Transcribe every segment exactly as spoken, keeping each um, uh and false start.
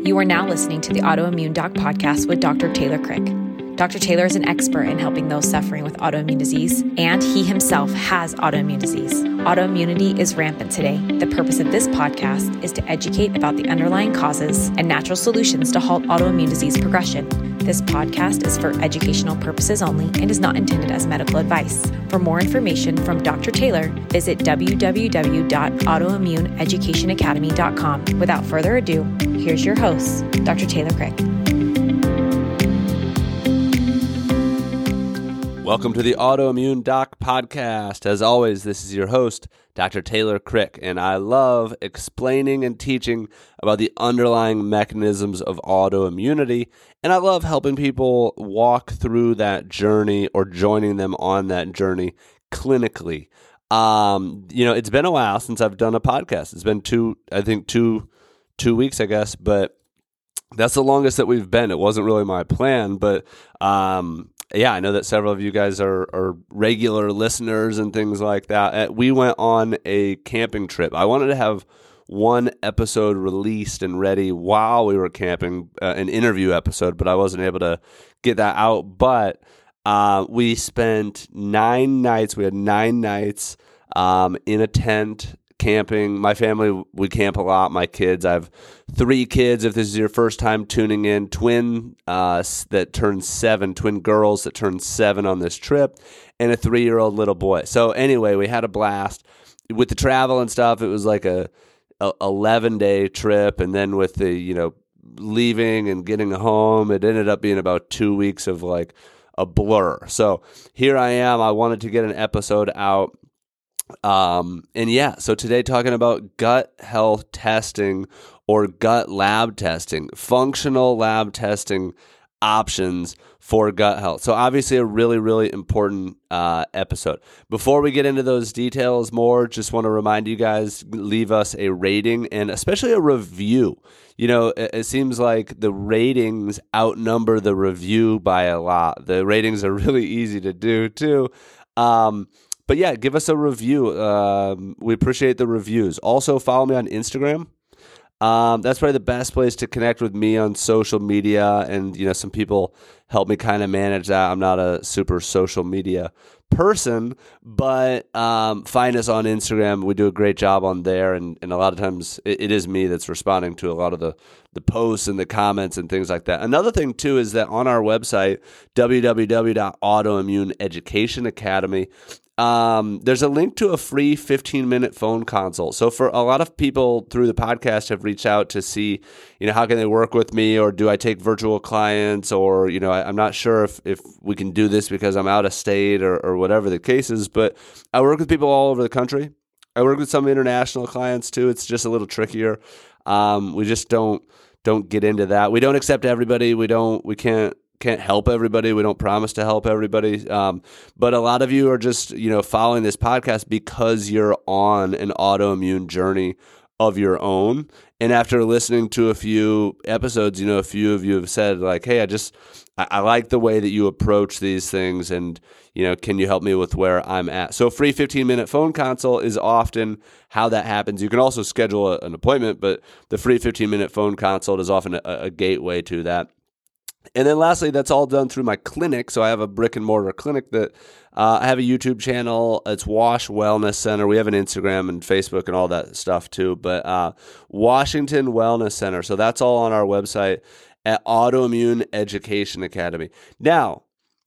You are now listening to the Autoimmune Doc Podcast with Doctor Taylor Crick. Doctor Taylor is an expert in helping those suffering with autoimmune disease, and he himself has autoimmune disease. Autoimmunity is rampant today. The purpose of this podcast is to educate about the underlying causes and natural solutions to halt autoimmune disease progression. This podcast is for educational purposes only and is not intended as medical advice. For more information from Doctor Taylor, visit w w w dot autoimmune education academy dot com. Without further ado, here's your host, Doctor Taylor Crick. Welcome to the Autoimmune Doc Podcast. As always, this is your host, Doctor Taylor Crick, and I love explaining and teaching about the underlying mechanisms of autoimmunity, and I love helping people walk through that journey or joining them on that journey clinically. Um, you know, it's been a while since I've done a podcast. It's been two, I think two, two weeks, I guess, but that's the longest that we've been. It wasn't really my plan, but um, yeah, I know that several of you guys are, are regular listeners and things like that. We went on a camping trip. I wanted to have one episode released and ready while we were camping, uh, an interview episode, but I wasn't able to get that out. But uh, we spent nine nights. We had nine nights um, in a tent camping. My family, we camp a lot. My kids, I have three kids. If this is your first time tuning in, twin uh, that turned seven, twin girls that turned seven on this trip, and a three-year-old little boy. So anyway, we had a blast. With the travel and stuff, it was like a, a eleven-day trip, and then with the, you know, leaving and getting home, it ended up being about two weeks of like a blur. So here I am. I wanted to get an episode out. Um, and yeah, so today talking about gut health testing or gut lab testing, functional lab testing options for gut health. So obviously a really, really important uh, episode. Before we get into those details more, just want to remind you guys, leave us a rating and especially a review. You know, it, it seems like the ratings outnumber the review by a lot. The ratings are really easy to do too. Um, But yeah, give us a review. Um, we appreciate the reviews. Also, follow me on Instagram. Um, that's probably the best place to connect with me on social media. And, you know, some people help me kind of manage that. I'm not a super social media person, but um, find us on Instagram. We do a great job on there. And, and a lot of times it, it is me that's responding to a lot of the, the posts and the comments and things like that. Another thing, too, is that on our website, w w w dot autoimmune education academy, Um, there's a link to a free fifteen minute phone consult. So for a lot of people through the podcast have reached out to see, you know, how can they work with me, or do I take virtual clients, or, you know, I, I'm not sure if, if we can do this because I'm out of state or, or whatever the case is, but I work with people all over the country. I work with some international clients too. It's just a little trickier. Um, we just don't, don't get into that. We don't accept everybody. We don't, we can't, Can't help everybody. We don't promise to help everybody. Um, but a lot of you are just, you know, following this podcast because you're on an autoimmune journey of your own. And after listening to a few episodes, you know, a few of you have said like, hey, I just, I, I like the way that you approach these things. And, you know, can you help me with where I'm at? So a free fifteen minute phone consult is often how that happens. You can also schedule a, an appointment, but the free fifteen minute phone consult is often a, a gateway to that. And then lastly, that's all done through my clinic. So I have a brick and mortar clinic that uh, I have a YouTube channel. It's Wash Wellness Center. We have an Instagram and Facebook and all that stuff too. But uh, Washington Wellness Center. So that's all on our website at Autoimmune Education Academy. Now,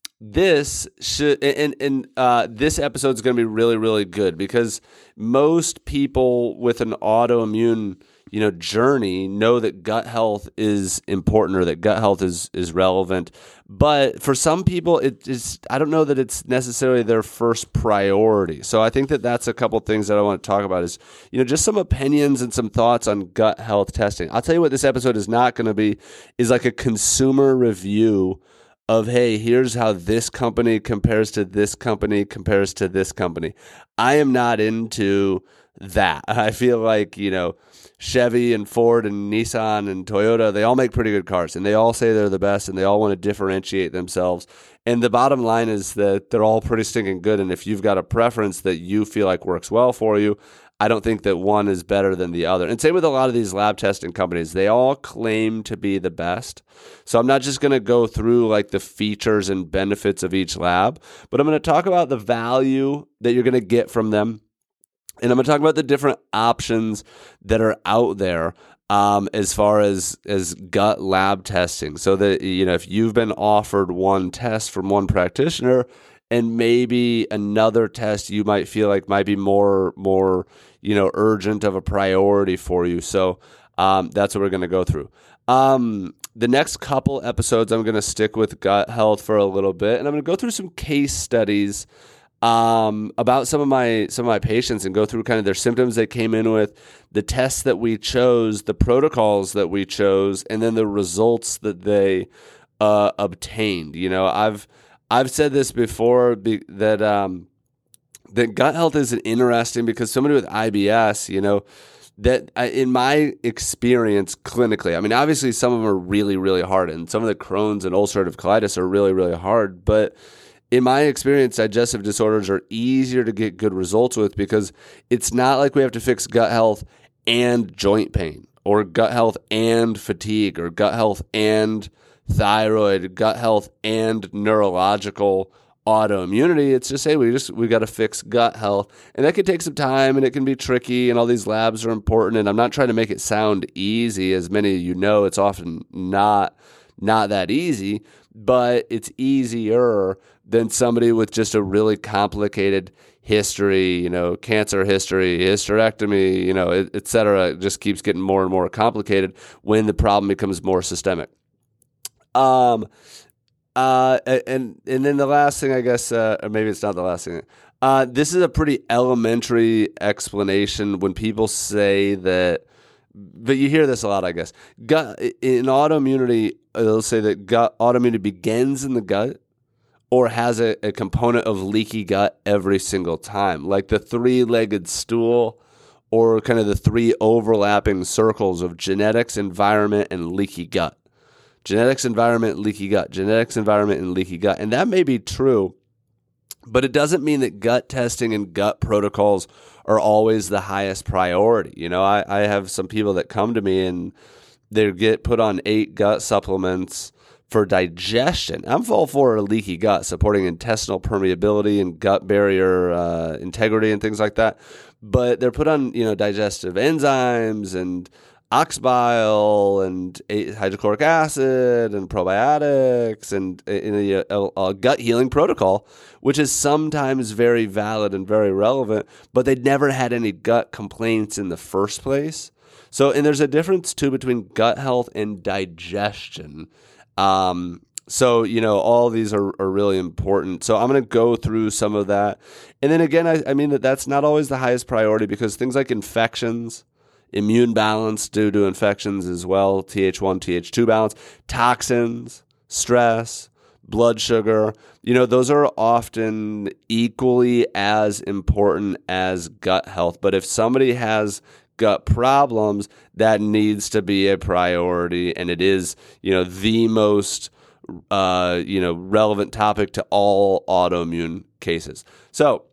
this should and and uh, this episode is going to be really, really good because most people with an autoimmune you know, journey know that gut health is important or that gut health is, is relevant. But for some people, it is, I don't know that it's necessarily their first priority. So I think that that's a couple things that I want to talk about is, you know, just some opinions and some thoughts on gut health testing. I'll tell you what this episode is not going to be is like a consumer review of, hey, here's how this company compares to this company compares to this company. I am not into that. I feel like, you know, Chevy and Ford and Nissan and Toyota, they all make pretty good cars and they all say they're the best and they all want to differentiate themselves. And the bottom line is that they're all pretty stinking good. And if you've got a preference that you feel like works well for you, I don't think that one is better than the other. And same with a lot of these lab testing companies. They all claim to be the best. So I'm not just going to go through like the features and benefits of each lab, but I'm going to talk about the value that you're going to get from them. And I'm going to talk about the different options that are out there um, as far as, as gut lab testing. So that, you know, if you've been offered one test from one practitioner and maybe another test you might feel like might be more, more, you know, urgent of a priority for you. So um, that's what we're going to go through. Um, the next couple episodes, I'm going to stick with gut health for a little bit, and I'm going to go through some case studies um, about some of my some of my patients and go through kind of their symptoms they came in with, the tests that we chose, the protocols that we chose, and then the results that they uh, obtained. You know, I've I've said this before be, that um, that gut health is interesting because somebody with I B S, you know, that in my experience clinically, I mean, obviously some of them are really, really hard, and some of the Crohn's and ulcerative colitis are really, really hard. But in my experience, digestive disorders are easier to get good results with because it's not like we have to fix gut health and joint pain, or gut health and fatigue, or gut health and thyroid, gut health and neurological autoimmunity. It's just, hey, we just we got to fix gut health, and that can take some time, and it can be tricky, and all these labs are important. And I'm not trying to make it sound easy, as many of you know, it's often not not that easy, but it's easier than somebody with just a really complicated history, you know, cancer history, hysterectomy, you know, et, et cetera. It just keeps getting more and more complicated when the problem becomes more systemic. Um. Uh, and and then the last thing, I guess, uh, or maybe it's not the last thing. Uh, this is a pretty elementary explanation when people say that, but you hear this a lot, I guess. Gut in autoimmunity, they'll say that gut autoimmunity begins in the gut, or has a, a component of leaky gut every single time, like the three-legged stool, or kind of the three overlapping circles of genetics, environment, and leaky gut. Genetics, environment, leaky gut. Genetics, environment, and leaky gut. And that may be true, but it doesn't mean that gut testing and gut protocols are always the highest priority. You know, I, I have some people that come to me and they get put on eight gut supplements for digestion. I'm all for a leaky gut, supporting intestinal permeability and gut barrier uh, integrity and things like that. But they're put on, you know, digestive enzymes and ox bile and hydrochloric acid and probiotics and in a, a, a gut healing protocol, which is sometimes very valid and very relevant, but they never had any gut complaints in the first place. So, and there's a difference too between gut health and digestion. Um, so, you know, all these are, are really important. So I'm going to go through some of that. And then again, I, I mean that that's not always the highest priority, because things like infections, immune balance due to infections as well, T H one, T H two balance, toxins, stress, blood sugar, you know, those are often equally as important as gut health. But if somebody has gut problems, that needs to be a priority, and it is, you know, the most uh, you know, relevant topic to all autoimmune cases. So,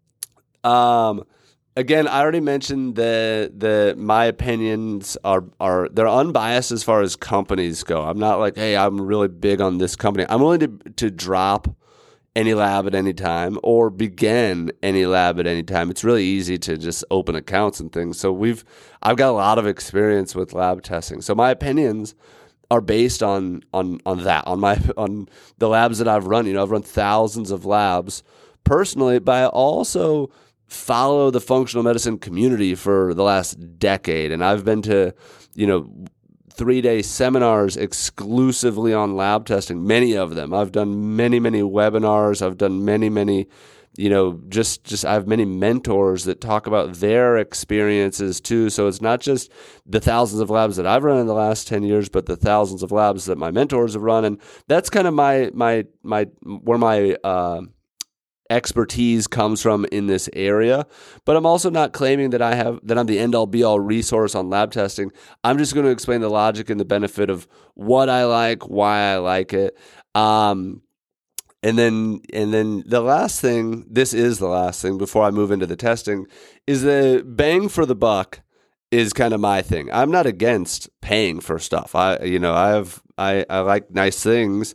um Again, I already mentioned that the my opinions are are they're unbiased as far as companies go. I'm not like, hey, I'm really big on this company. I'm willing to to drop any lab at any time or begin any lab at any time. It's really easy to just open accounts and things. So we've I've got a lot of experience with lab testing. So my opinions are based on on on that, on my on the labs that I've run. You know, I've run thousands of labs personally, but I also follow the functional medicine community for the last decade. And I've been to, you know, three-day seminars exclusively on lab testing, many of them. I've done many, many webinars. I've done many, many, you know, just, just I have many mentors that talk about their experiences too. So it's not just the thousands of labs that I've run in the last ten years, but the thousands of labs that my mentors have run. And that's kind of my, my, my, where my, uh, expertise comes from in this area. But I'm also not claiming that I have that I'm the end all be all resource on lab testing. I'm just going to explain the logic and the benefit of what I like, why I like it. Um, And then, and then the last thing, this is the last thing before I move into the testing, is the bang for the buck is kind of my thing. I'm not against paying for stuff. I, you know, I have, I, I like nice things,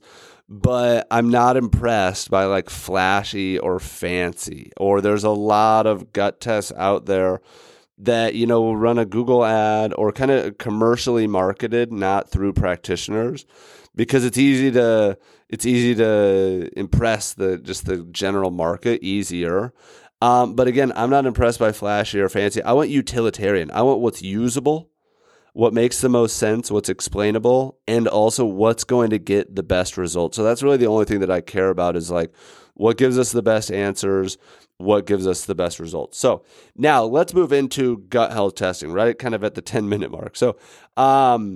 but I'm not impressed by like flashy or fancy, or there's a lot of gut tests out there that, you know, will run a Google ad or kind of commercially marketed, not through practitioners, because it's easy to, it's easy to impress the, just the general market easier. Um, but again, I'm not impressed by flashy or fancy. I want utilitarian. I want what's usable, what makes the most sense, what's explainable, and also what's going to get the best result. So that's really the only thing that I care about is like what gives us the best answers, what gives us the best results. So now let's move into gut health testing, right? Kind of at the ten minute mark. So um,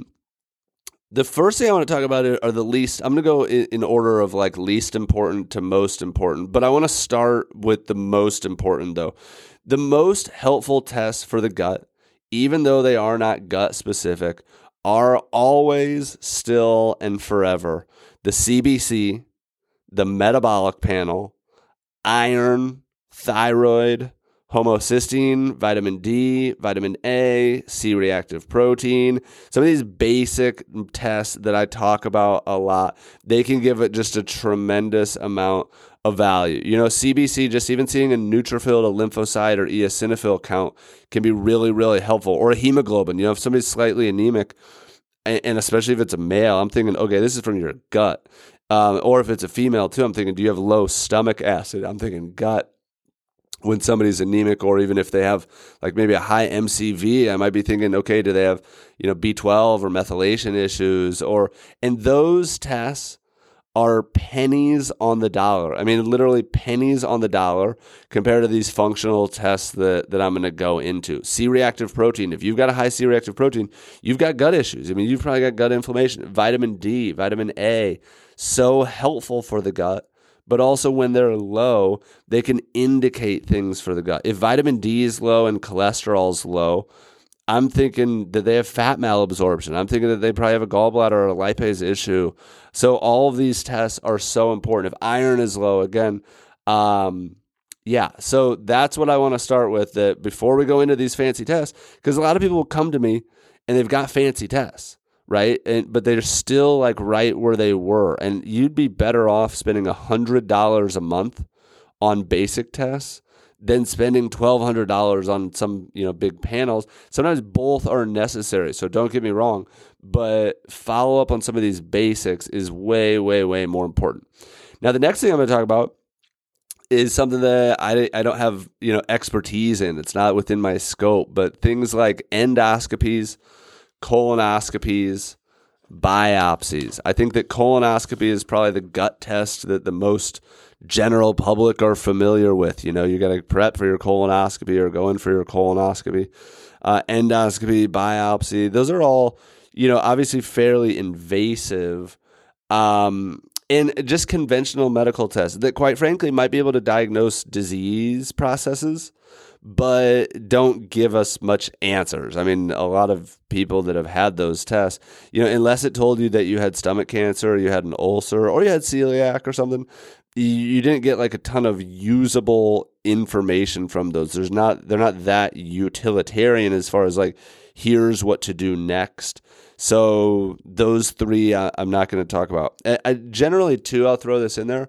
the first thing I want to talk about are the least, I'm going to go in, in order of like least important to most important, but I want to start with the most important though. The most helpful tests for the gut, even though they are not gut specific, are always, still, and forever the C B C, the metabolic panel, iron, thyroid, homocysteine, vitamin D, vitamin A, C-reactive protein. Some of these basic tests that I talk about a lot, they can give it just a tremendous amount of value. You know, C B C, just even seeing a neutrophil, a lymphocyte, or eosinophil count can be really, really helpful. Or a hemoglobin. You know, if somebody's slightly anemic, and especially if it's a male, I'm thinking, okay, this is from your gut. Um, or if it's a female too, I'm thinking, do you have low stomach acid? I'm thinking gut. When somebody's anemic, or even if they have like maybe a high M C V, I might be thinking, okay, do they have, you know, B twelve or methylation issues? Or, and those tests are pennies on the dollar. I mean, literally pennies on the dollar compared to these functional tests that, that I'm going to go into. C-reactive protein. If you've got a high C-reactive protein, you've got gut issues. I mean, you've probably got gut inflammation. Vitamin D, vitamin A, so helpful for the gut. But also when they're low, they can indicate things for the gut. If vitamin D is low and cholesterol is low, I'm thinking that they have fat malabsorption. I'm thinking that they probably have a gallbladder or a lipase issue. So all of these tests are so important. If iron is low, again, um, yeah. So that's what I want to start with, that before we go into these fancy tests, because a lot of people will come to me and they've got fancy tests. Right. And, but they're still like right where they were. And you'd be better off spending a hundred dollars a month on basic tests than spending twelve hundred dollars on some, you know, big panels. Sometimes both are necessary. So don't get me wrong, but follow up on some of these basics is way, way, way more important. Now, the next thing I'm going to talk about is something that I, I don't have, you know, expertise in. It's not within my scope, but things like endoscopies, colonoscopies, biopsies. I think that colonoscopy is probably the gut test that the most general public are familiar with. You know, you got to prep for your colonoscopy or go in for your colonoscopy. Uh, endoscopy, biopsy, those are all, you know, obviously fairly invasive um, and just conventional medical tests that, quite frankly, might be able to diagnose disease processes, but don't give us much answers. I mean, a lot of people that have had those tests, you know, unless it told you that you had stomach cancer, or you had an ulcer, or you had celiac or something, you didn't get like a ton of usable information from those. There's not, they're not that utilitarian as far as like, here's what to do next. So those three, uh, I'm not going to talk about. I, I generally too, I'll throw this in there.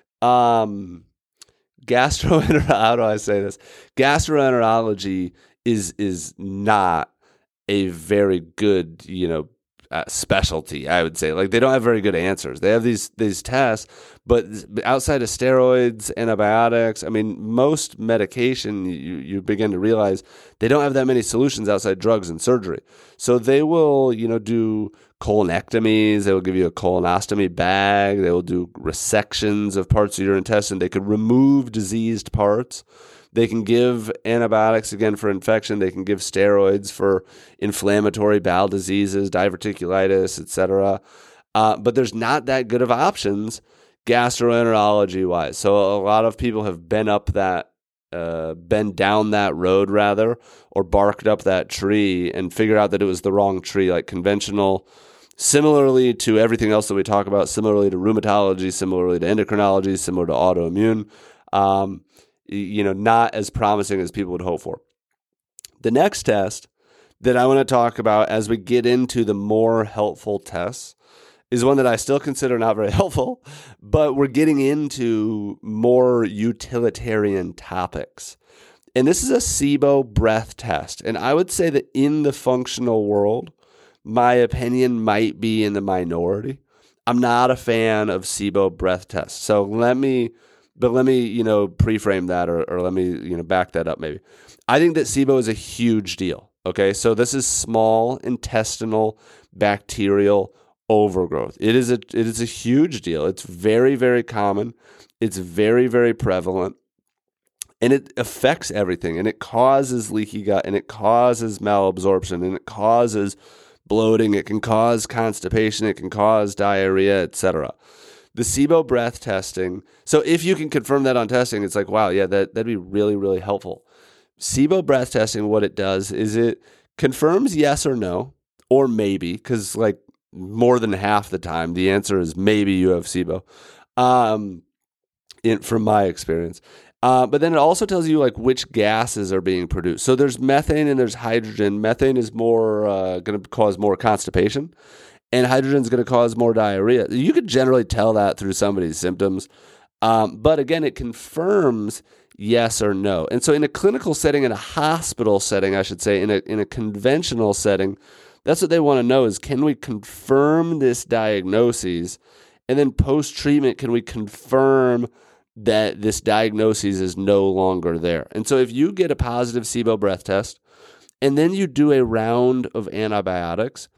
Um, Gastroenterology, how do I say this? Gastroenterology is is not a very good, you know, uh, specialty, I would say. Like, they don't have very good answers. They have these these tests, but outside of steroids, antibiotics, I mean, most medication, you, you begin to realize they don't have that many solutions outside drugs and surgery. So they will, you know, do colonectomies. They will give you a colonostomy bag. They will do resections of parts of your intestine. They could remove diseased parts. They can give antibiotics, again, for infection. They can give steroids for inflammatory bowel diseases, diverticulitis, et cetera. Uh, but there's not that good of options gastroenterology-wise. So a lot of people have been up that, uh, been down that road, rather, or barked up that tree and figured out that it was the wrong tree. Like conventional Similarly to everything else that we talk about, similarly to rheumatology, similarly to endocrinology, similar to autoimmune, um, you know, not as promising as people would hope for. The next test that I want to talk about as we get into the more helpful tests is one that I still consider not very helpful, but we're getting into more utilitarian topics. And this is a SIBO breath test. And I would say that in the functional world, my opinion might be in the minority. I'm not a fan of SIBO breath tests. So let me, but let me, you know, pre-frame that or, or let me, you know, back that up maybe. I think that SIBO is a huge deal. Okay. So this is small intestinal bacterial overgrowth. It is a, it is a huge deal. It's very, very common. It's very, very prevalent. And it affects everything. And it causes leaky gut. And it causes malabsorption. And it causes bloating. It can cause constipation. It can cause diarrhea, et cetera. The SIBO breath testing. So if you can confirm that on testing, it's like, wow, yeah, that, that'd be really, really helpful. SIBO breath testing, what it does is it confirms yes or no, or maybe, because like more than half the time, the answer is maybe you have SIBO, um, in, from my experience. Uh, but then it also tells you like which gases are being produced. So there's methane and there's hydrogen. Methane is more uh, going to cause more constipation, and hydrogen is going to cause more diarrhea. You could generally tell that through somebody's symptoms. Um, but again, it confirms yes or no. And so in a clinical setting, in a hospital setting, I should say, in a in a conventional setting, that's what they want to know is, can we confirm this diagnosis? And then post-treatment, can we confirm that this diagnosis is no longer there? And so if you get a positive SIBO breath test and then you do a round of antibiotics,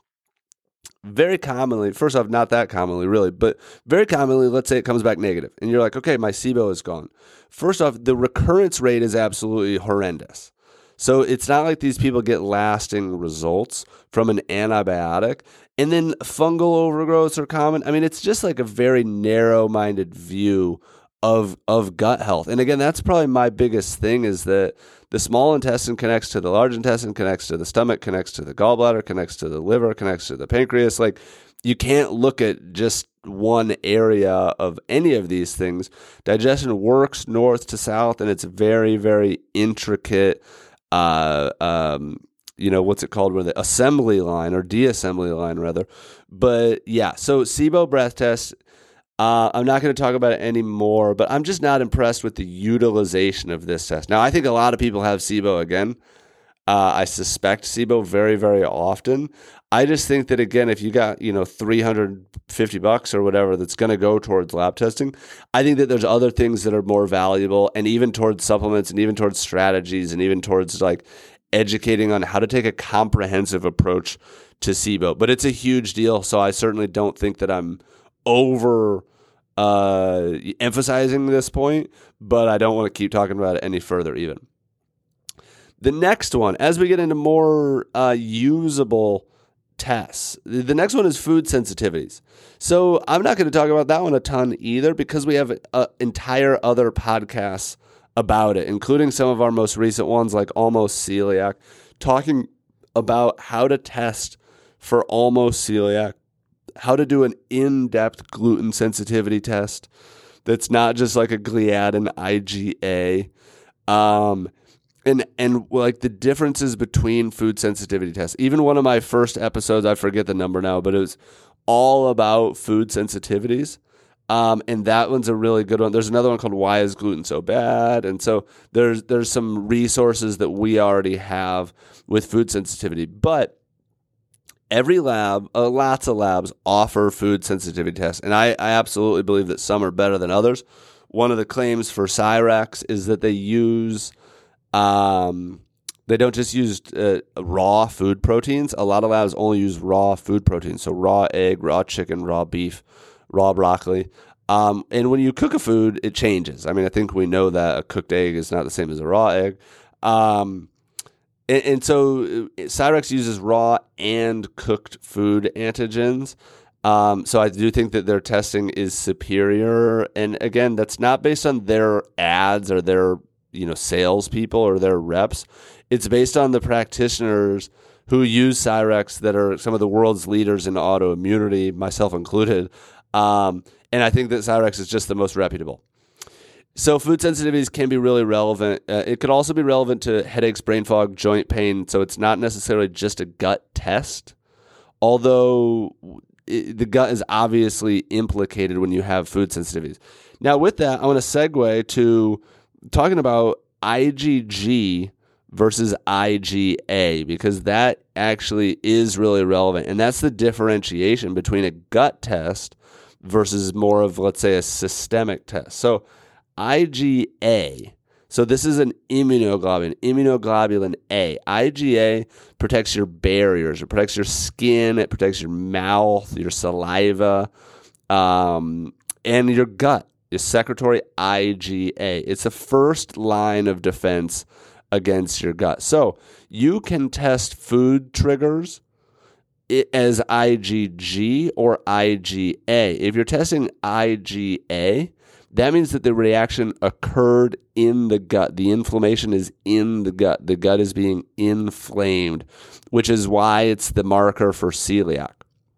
very commonly, first off, not that commonly really, but very commonly, let's say it comes back negative and you're like, okay, my SIBO is gone. First off, the recurrence rate is absolutely horrendous. So it's not like these people get lasting results from an antibiotic. And then fungal overgrowths are common. I mean, it's just like a very narrow-minded view of of gut health. And again, that's probably my biggest thing, is that the small intestine connects to the large intestine, connects to the stomach, connects to the gallbladder, connects to the liver, connects to the pancreas. Like, you can't look at just one area of any of these things. Digestion works north to south, and it's very, very intricate, uh, um, you know, what's it called? Where the assembly line or de-assembly line rather. But yeah, so SIBO breath test, Uh, I'm not going to talk about it anymore, but I'm just not impressed with the utilization of this test. Now, I think a lot of people have SIBO again. Uh, I suspect SIBO very, very often. I just think that, again, if you got, you know, three hundred fifty bucks or whatever that's going to go towards lab testing, I think that there's other things that are more valuable, and even towards supplements and even towards strategies and even towards like educating on how to take a comprehensive approach to SIBO. But it's a huge deal, so I certainly don't think that I'm over uh, emphasizing this point, but I don't want to keep talking about it any further even. The next one, as we get into more uh, usable tests, the next one is food sensitivities. So I'm not going to talk about that one a ton either, because we have uh, entire other podcasts about it, including some of our most recent ones like Almost Celiac, talking about how to test for almost celiac, how to do an in-depth gluten sensitivity test that's not just like a gliadin I G A, um, and and like the differences between food sensitivity tests. Even one of my first episodes, I forget the number now, but it was all about food sensitivities, um, and that one's a really good one. There's another one called Why Is Gluten So Bad? And so there's there's some resources that we already have with food sensitivity, but every lab, uh, lots of labs offer food sensitivity tests, and I, I absolutely believe that some are better than others. One of the claims for Cyrex is that they use, um, they don't just use uh, raw food proteins. A lot of labs only use raw food proteins, so raw egg, raw chicken, raw beef, raw broccoli. Um, and when you cook a food, it changes. I mean, I think we know that a cooked egg is not the same as a raw egg. Um, And, and so Cyrex uses raw and cooked food antigens. Um, so I do think that their testing is superior. And again, that's not based on their ads or their, you know, salespeople or their reps. It's based on the practitioners who use Cyrex that are some of the world's leaders in autoimmunity, myself included. Um, and I think that Cyrex is just the most reputable. So food sensitivities can be really relevant. Uh, it could also be relevant to headaches, brain fog, joint pain. So it's not necessarily just a gut test, although it, the gut is obviously implicated when you have food sensitivities. Now with that, I want to segue to talking about I G G versus I G A, because that actually is really relevant. And that's the differentiation between a gut test versus more of, let's say, a systemic test. So I G A, so this is an immunoglobulin, immunoglobulin A. I G A protects your barriers. It protects your skin. It protects your mouth, your saliva, um, and your gut, your secretory I G A. It's the first line of defense against your gut. So you can test food triggers as I G G or I G A. If you're testing I G A, that means that the reaction occurred in the gut. The inflammation is in the gut. The gut is being inflamed, which is why it's the marker for celiac.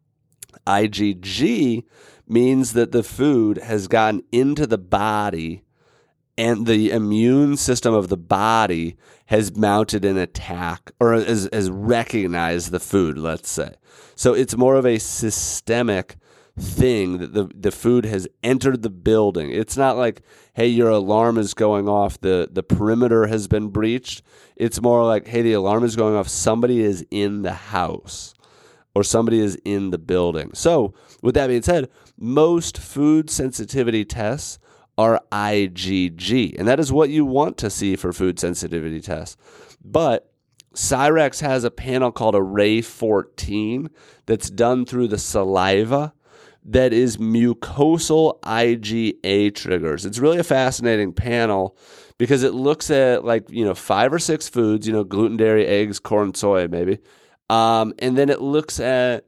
I G G means that the food has gotten into the body and the immune system of the body has mounted an attack or has, has recognized the food, let's say. So it's more of a systemic thing that the, the food has entered the building. It's not like, hey, your alarm is going off, the, the perimeter has been breached. It's more like, hey, the alarm is going off, somebody is in the house or somebody is in the building. So with that being said, most food sensitivity tests are I G G, and that is what you want to see for food sensitivity tests. But Cyrex has a panel called Array fourteen that's done through the saliva that is mucosal I G A triggers. It's really a fascinating panel because it looks at like, you know, five or six foods, you know, gluten, dairy, eggs, corn, soy, maybe. Um, and then it looks at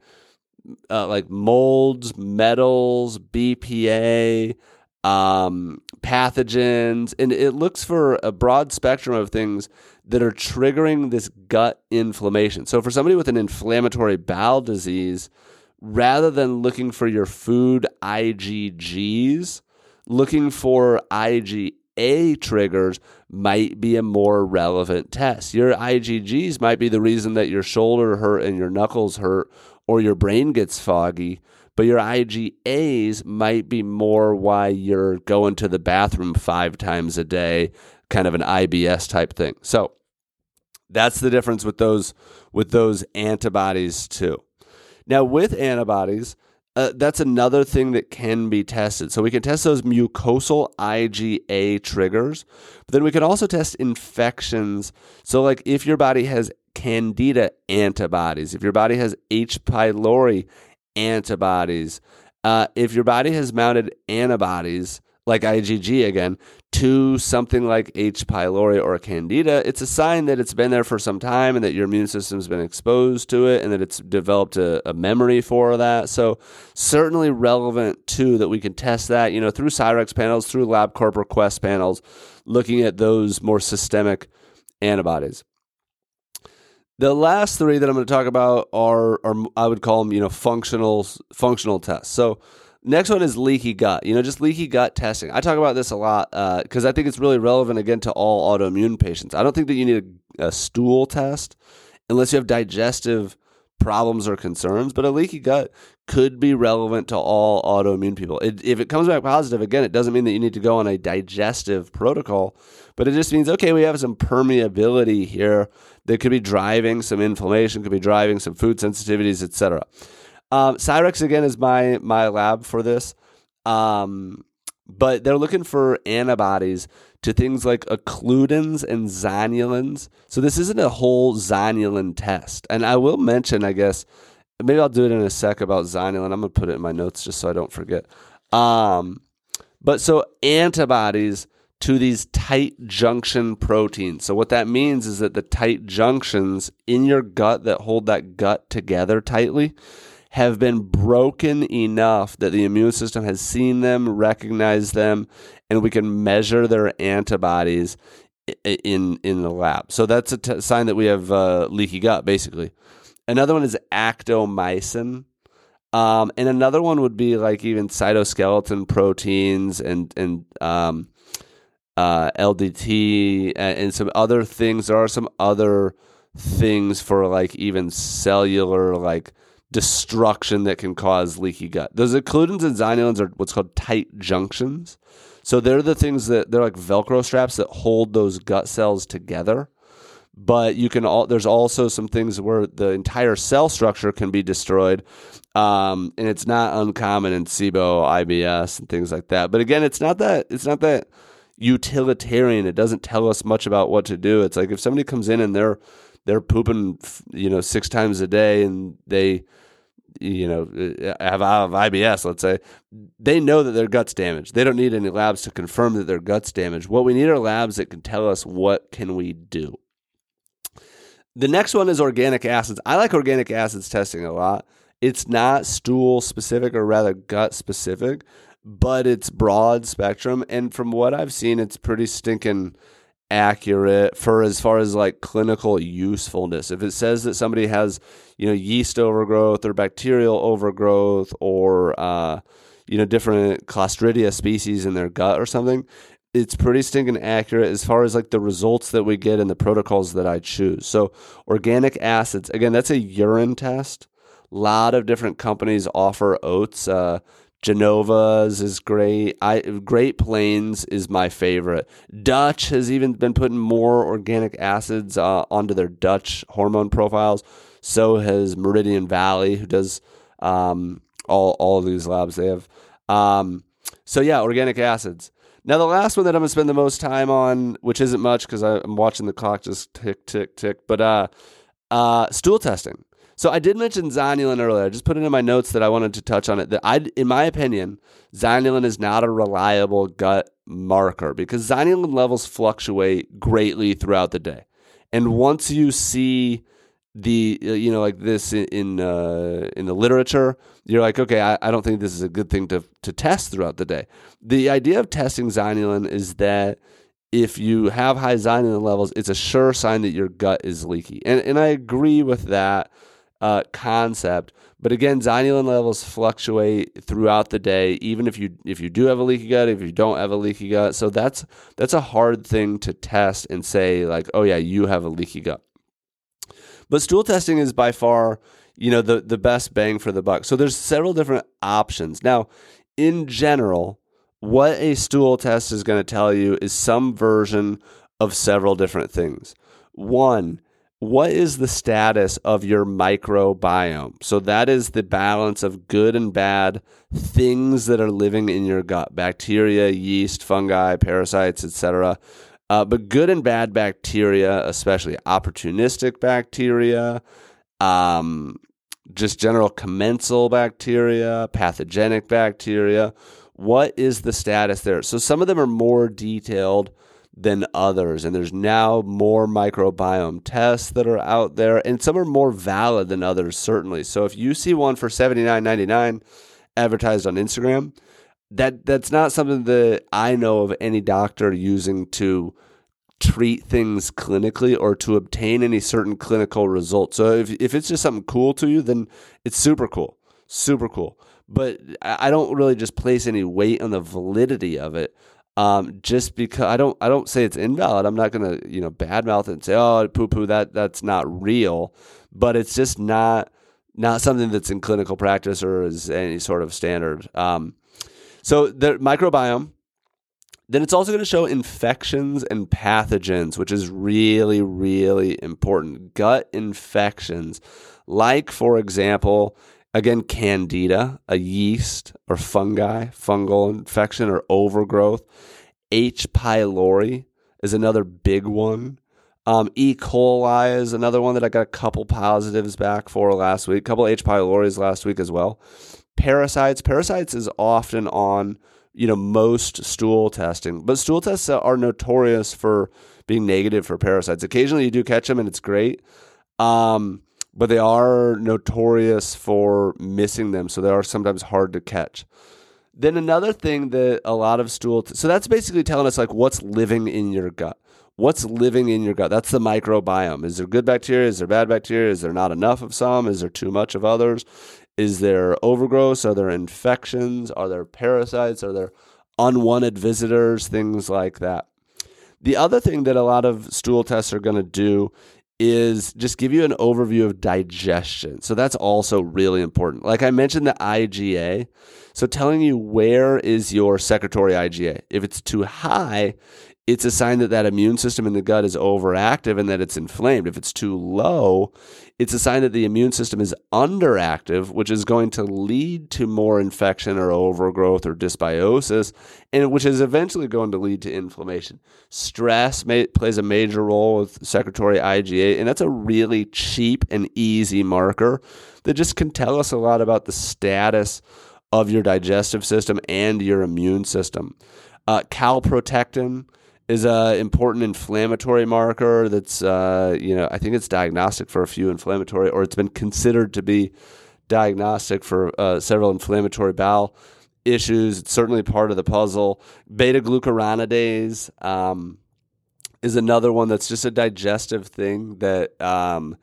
uh, like molds, metals, B P A, um, pathogens, and it looks for a broad spectrum of things that are triggering this gut inflammation. So for somebody with an inflammatory bowel disease, rather than looking for your food I G Gs, looking for I G A triggers might be a more relevant test. Your I G Gs might be the reason that your shoulder hurt and your knuckles hurt or your brain gets foggy, but your I G As might be more why you're going to the bathroom five times a day, kind of an I B S type thing. So that's the difference with those with those antibodies too. Now with antibodies, uh, that's another thing that can be tested. So we can test those mucosal I G A triggers, but then we can also test infections. So like if your body has Candida antibodies, if your body has H. pylori antibodies, uh, if your body has mounted antibodies like I G G again to something like H. pylori or Candida, it's a sign that it's been there for some time and that your immune system's been exposed to it and that it's developed a, a memory for that. So certainly relevant too that we can test that, you know, through Cyrex panels, through LabCorp or Quest panels, looking at those more systemic antibodies. The last three that I'm going to talk about are, are I would call them, you know, functional functional tests. So next one is leaky gut, you know, just leaky gut testing. I talk about this a lot because uh, I think it's really relevant, again, to all autoimmune patients. I don't think that you need a, a stool test unless you have digestive problems or concerns, but a leaky gut could be relevant to all autoimmune people. It, if it comes back positive, again, it doesn't mean that you need to go on a digestive protocol, but it just means, okay, we have some permeability here that could be driving some inflammation, could be driving some food sensitivities, et cetera. Um, Cyrex, again, is my my lab for this, um, but they're looking for antibodies to things like occludins and zonulins. So this isn't a whole zonulin test. And I will mention, I guess, maybe I'll do it in a sec about zonulin. I'm going to put it in my notes just so I don't forget. Um, but so antibodies to these tight junction proteins. So what that means is that the tight junctions in your gut that hold that gut together tightly have been broken enough that the immune system has seen them, recognized them, and we can measure their antibodies in in the lab. So that's a t- sign that we have uh, leaky gut, basically. Another one is actomycin. Um, and another one would be like even cytoskeleton proteins and, and um, uh, L D T and, and some other things. There are some other things for like even cellular like destruction that can cause leaky gut. Those occludins and zonulins are what's called tight junctions. So they're the things that they're like Velcro straps that hold those gut cells together. But you can all there's also some things where the entire cell structure can be destroyed, um, and it's not uncommon in SIBO, I B S, and things like that. But again, it's not that it's not that utilitarian. It doesn't tell us much about what to do. It's like if somebody comes in and they're they're pooping, you know, six times a day, and they you know, have, have I B S, let's say, they know that their gut's damaged. They don't need any labs to confirm that their gut's damaged. What we need are labs that can tell us what can we do. The next one is organic acids. I like organic acids testing a lot. It's not stool specific, or rather gut specific, but it's broad spectrum. And from what I've seen, it's pretty stinking accurate for as far as like clinical usefulness. If it says that somebody has, you know, yeast overgrowth or bacterial overgrowth or, uh, you know, different Clostridia species in their gut or something, it's pretty stinking accurate as far as like the results that we get and the protocols that I choose. So organic acids, again, that's a urine test. A lot of different companies offer oats. Uh, Genova's is great. I, Great Plains is my favorite. Dutch has even been putting more organic acids uh, onto their Dutch hormone profiles. So has Meridian Valley, who does um, all all of these labs they have. Um, so yeah, organic acids. Now the last one that I'm going to spend the most time on, which isn't much because I'm watching the clock just tick, tick, tick, but uh, uh, stool testing. So I did mention zonulin earlier. I just put it in my notes that I wanted to touch on it. That I, in my opinion, zonulin is not a reliable gut marker because zonulin levels fluctuate greatly throughout the day. And once you see the, you know, like this in in, uh, in the literature, you're like, okay, I, I don't think this is a good thing to to test throughout the day. The idea of testing zonulin is that if you have high zonulin levels, it's a sure sign that your gut is leaky. And and I agree with that Uh, concept, but again, zonulin levels fluctuate throughout the day, even if you if you do have a leaky gut, if you don't have a leaky gut. So that's that's a hard thing to test and say like, oh yeah, you have a leaky gut. But stool testing is by far, you know, the the best bang for the buck. So there's several different options. Now, in general, what a stool test is going to tell you is some version of several different things. One, what is the status of your microbiome? So that is the balance of good and bad things that are living in your gut, bacteria, yeast, fungi, parasites, et cetera. Uh, but good and bad bacteria, especially opportunistic bacteria, um, just general commensal bacteria, pathogenic bacteria. What is the status there? So some of them are more detailed than others, and there's now more microbiome tests that are out there, and some are more valid than others, certainly. So if you see one for seventy-nine ninety-nine advertised on Instagram, that that's not something that I know of any doctor using to treat things clinically or to obtain any certain clinical results. So if if it's just something cool to you, then it's super cool, super cool. But I don't really just place any weight on the validity of it. Um, just because I don't, I don't say it's invalid. I'm not going to, you know, badmouth it and say, oh, poo poo, that that's not real, but it's just not, not something that's in clinical practice or is any sort of standard. Um, so the microbiome, then it's also going to show infections and pathogens, which is really, really important. Gut infections, like, for example, again, candida, a yeast or fungi, fungal infection or overgrowth. H. pylori is another big one. Um, E. coli is another one that I got a couple positives back for last week. A couple H. pyloris last week as well. Parasites. Parasites is often on, you know, most stool testing. But stool tests are notorious for being negative for parasites. Occasionally you do catch them and it's great. Um... But they are notorious for missing them, so they are sometimes hard to catch. Then another thing that a lot of stool... T- so that's basically telling us like what's living in your gut. what's living in your gut. That's the microbiome. Is there good bacteria? Is there bad bacteria? Is there not enough of some? Is there too much of others? Is there overgrowth? Are there infections? Are there parasites? Are there unwanted visitors? Things like that. The other thing that a lot of stool tests are going to do is just give you an overview of digestion. So that's also really important. Like I mentioned, the I G A. So telling you where is your secretory I G A. If it's too high, it's a sign that that immune system in the gut is overactive and that it's inflamed. If it's too low, it's a sign that the immune system is underactive, which is going to lead to more infection or overgrowth or dysbiosis, and which is eventually going to lead to inflammation. Stress may, plays a major role with secretory I G A, and that's a really cheap and easy marker that just can tell us a lot about the status of your digestive system and your immune system. Uh, calprotectin is an important inflammatory marker that's, uh, you know, I think it's diagnostic for a few inflammatory, or it's been considered to be diagnostic for uh, several inflammatory bowel issues. It's certainly part of the puzzle. Beta-glucuronidase um, is another one that's just a digestive thing that um,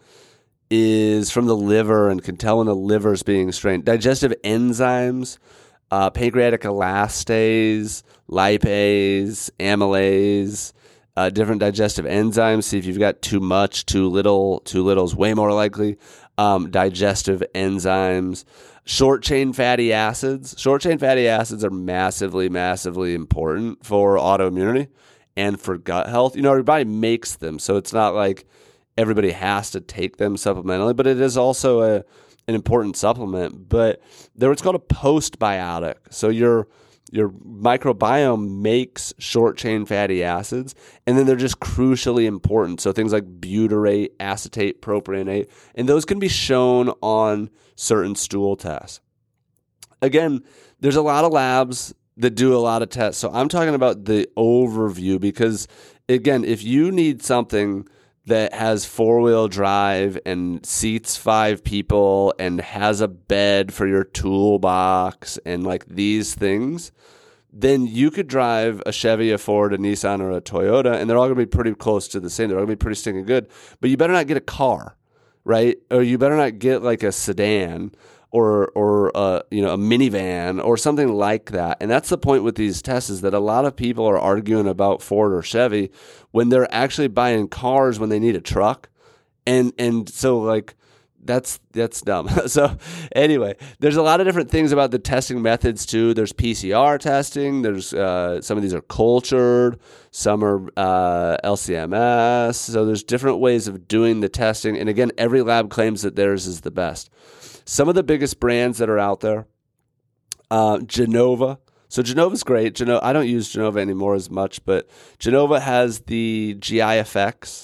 is from the liver and can tell when the liver is being strained. Digestive enzymes, Uh, pancreatic elastase, lipase, amylase, uh, different digestive enzymes. See if you've got too much, too little. Too little is way more likely. Um, digestive enzymes, short chain fatty acids. Short chain fatty acids are massively, massively important for autoimmunity and for gut health. You know, your body makes them, so it's not like everybody has to take them supplementally, but it is also a an important supplement. But they're what's called a postbiotic. So your your microbiome makes short chain fatty acids, and then they're just crucially important. So things like butyrate, acetate, propionate, and those can be shown on certain stool tests. Again, there's a lot of labs that do a lot of tests. So I'm talking about the overview because, again, if you need something that has four-wheel drive and seats five people and has a bed for your toolbox and like these things, then you could drive a Chevy, a Ford, a Nissan, or a Toyota, and they're all going to be pretty close to the same. They're all going to be pretty stinking good. But you better not get a car, right? Or you better not get like a sedan or or a, you know, a minivan or something like that. And that's the point with these tests, is that a lot of people are arguing about Ford or Chevy when they're actually buying cars when they need a truck. And and so like that's that's dumb. So anyway, there's a lot of different things about the testing methods too. There's P C R testing. There's uh, some of these are cultured. Some are uh, L C M S. So there's different ways of doing the testing. And again, every lab claims that theirs is the best. Some of the biggest brands that are out there, uh, Genova. So Genova's great. Geno- I don't use Genova anymore as much, but Genova has the G I Effects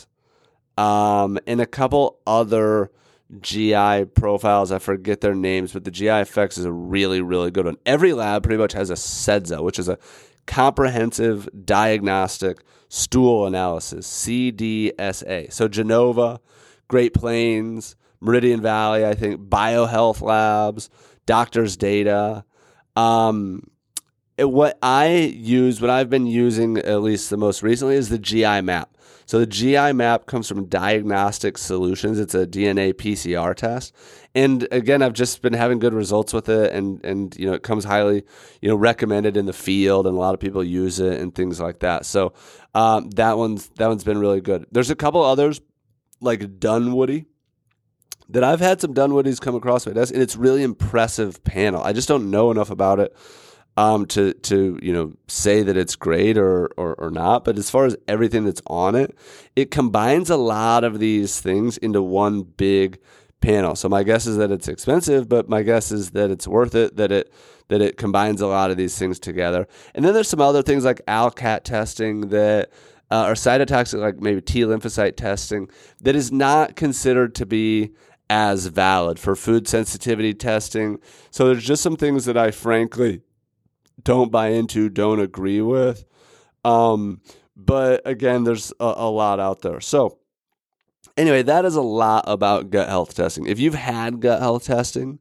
um, and a couple other G I profiles. I forget their names, but the G I Effects is a really, really good one. Every lab pretty much has a C E D S A, which is a comprehensive diagnostic stool analysis, C D S A. So Genova, Great Plains, Meridian Valley, I think, BioHealth Labs, Doctors Data. Um, it, what I use, what I've been using at least the most recently, is the G I map. So the G I map comes from Diagnostic Solutions. It's a D N A P C R test. And again, I've just been having good results with it, and and you know, it comes highly, you know, recommended in the field, and a lot of people use it and things like that. So um, that one's that one's been really good. There's a couple others like Dunwoody that I've had some Dunwoodies come across my desk, and it's really impressive panel. I just don't know enough about it um, to to you know say that it's great or, or or not. But as far as everything that's on it, it combines a lot of these things into one big panel. So my guess is that it's expensive, but my guess is that it's worth it. That it that it combines a lot of these things together. And then there's some other things like ALCAT testing that. Uh, or cytotoxic, like maybe T lymphocyte testing, that is not considered to be as valid for food sensitivity testing. So there's just some things that I frankly don't buy into, don't agree with. Um, but again, there's a, a lot out there. So anyway, that is a lot about gut health testing. If you've had gut health testing,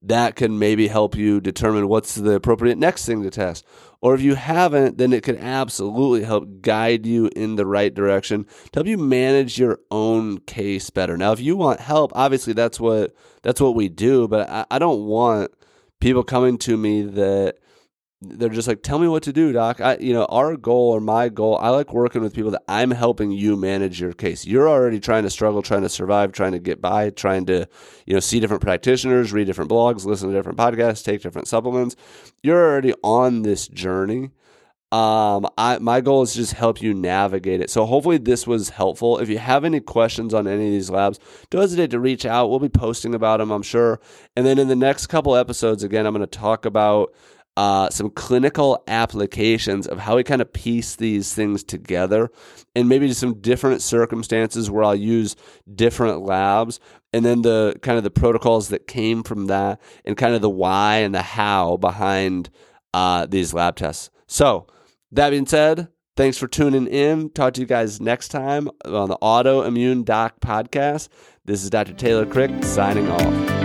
that can maybe help you determine what's the appropriate next thing to test. Or if you haven't, then it could absolutely help guide you in the right direction to help you manage your own case better. Now, if you want help, obviously that's what that's what we do, but I, I don't want people coming to me that they're just like, tell me what to do, doc. I, you know, our goal or my goal, I like working with people that I'm helping you manage your case. You're already trying to struggle, trying to survive, trying to get by, trying to, you know, see different practitioners, read different blogs, listen to different podcasts, take different supplements. You're already on this journey. Um, I, my goal is to just help you navigate it. So hopefully this was helpful. If you have any questions on any of these labs, don't hesitate to reach out. We'll be posting about them, I'm sure. And then in the next couple episodes, again, I'm going to talk about Uh, some clinical applications of how we kind of piece these things together, and maybe just some different circumstances where I'll use different labs, and then the kind of the protocols that came from that, and kind of the why and the how behind uh, these lab tests. So that being said, thanks for tuning in. Talk to you guys next time on the Autoimmune Doc Podcast. This is Doctor Taylor Crick signing off.